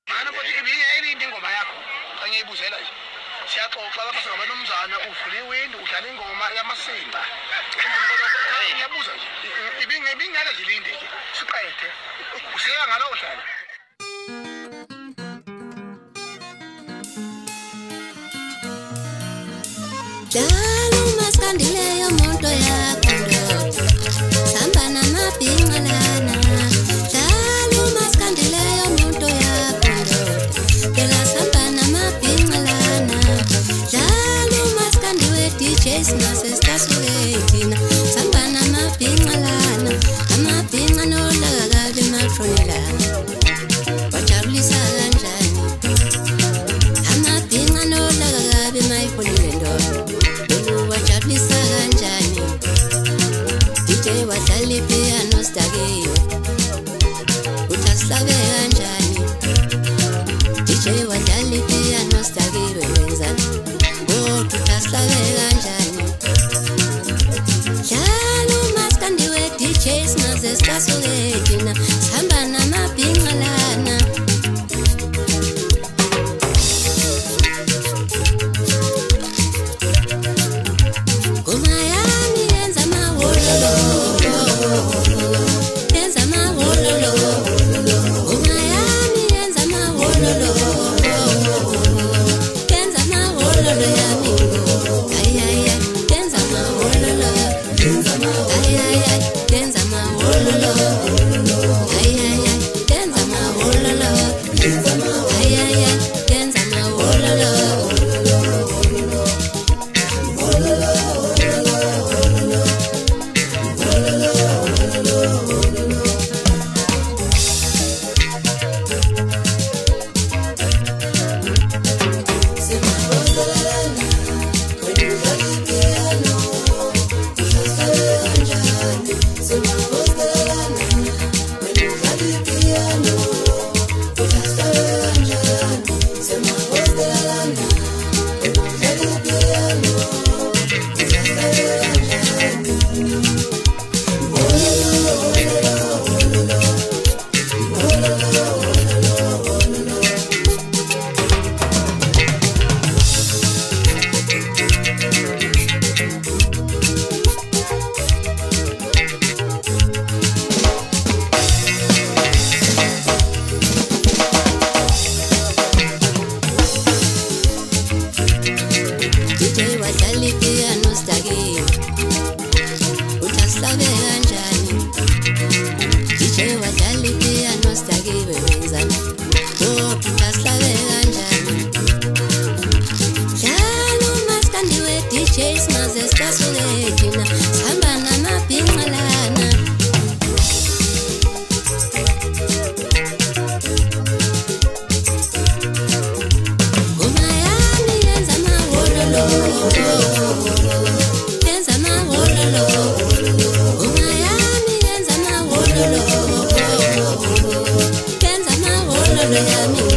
Ana futhi ibiyayilindi ingoma yakho. Angiyibuzela nje. Siyaxoxa lapha singabanumzana uvula iwindi udlala ingoma yamasimba. Ngiyabuza nje. Ibingeke zilinde nje. Siqede. Usiya ngalo dlala. Dalo maskandileyo monto yakho ndoda Samba namabhinqalana Dalo maskandileyo monto yakho ndoda Phela samba namabhinqalana Dalo maskandiwe DJs nasesitasuke thina Samba namabhinqalana Amabhinqa nolakabi matronelana Bajabulisa kanjani Amabhinqa nolakabi mayiholile ndoda Wajabulisa kanjani DJ wadlala piano stakiwe Uthaslabe kanjani DJ wadlala piano stakiwe wenzani Uthaslabe kanjani Jalo maskandiwe DJs naze sitasuke thina Sihamba namabhinqalana Yami